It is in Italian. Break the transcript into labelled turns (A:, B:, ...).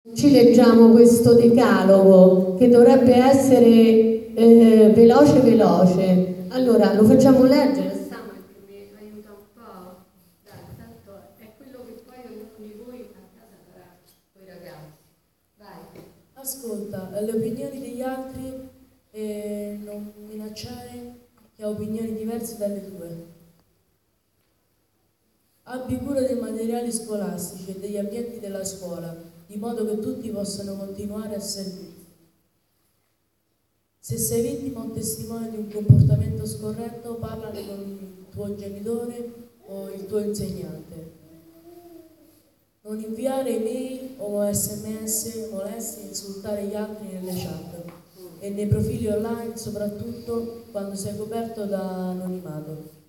A: Ci leggiamo questo decalogo che dovrebbe essere veloce. Allora, lo facciamo leggere, Samuel, che mi aiuta un po'. Dai, tanto è quello che poi ognuno di voi a casa farà con i ragazzi. Vai.
B: Ascolta le opinioni degli altri e non minacciare che ha opinioni diverse dalle tue. Abbi cura dei materiali scolastici e degli ambienti della scuola, di modo che tutti possano continuare a servirti. Se sei vittima o testimone di un comportamento scorretto, parlane con il tuo genitore o il tuo insegnante. Non inviare email o sms molesti e insultare gli altri nelle chat e nei profili online, soprattutto quando sei coperto da anonimato.